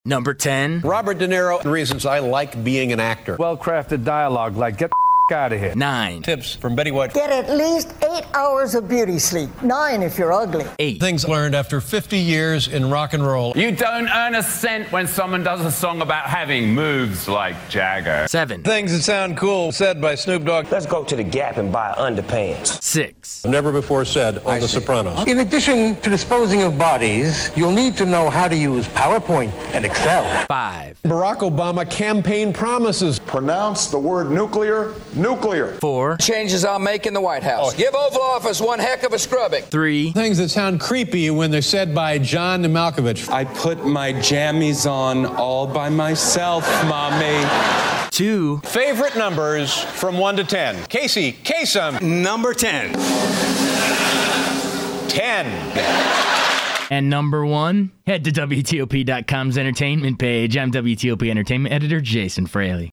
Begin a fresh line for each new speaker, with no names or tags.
Number 10.
Robert De Niro, reasons I like being an actor.
Well-crafted dialogue like get the out of here.
9.
Tips from Betty White.
Get at least 8 hours of beauty sleep. 9 if you're ugly.
8.
Things learned after 50 years in rock and roll.
You don't earn a cent when someone does a song about having moves like Jagger.
7.
Things that sound cool, said by Snoop Dogg.
Let's go to the Gap and buy underpants.
6.
Never before said on The Sopranos.
In addition to disposing of bodies, you'll need to know how to use PowerPoint and Excel.
5.
Barack Obama campaign promises.
Pronounce the word nuclear, nuclear.
4.
Changes I'll make in the White House. Give Oval Office one heck of a scrubbing.
3.
Things that sound creepy when they're said by John Malkovich.
I put my jammies on all by myself, Mommy.
2.
Favorite numbers from 1 to 10. Casey Kasem.
Number 10.
10.
And number 1, head to WTOP.com's entertainment page. I'm WTOP Entertainment Editor Jason Fraley.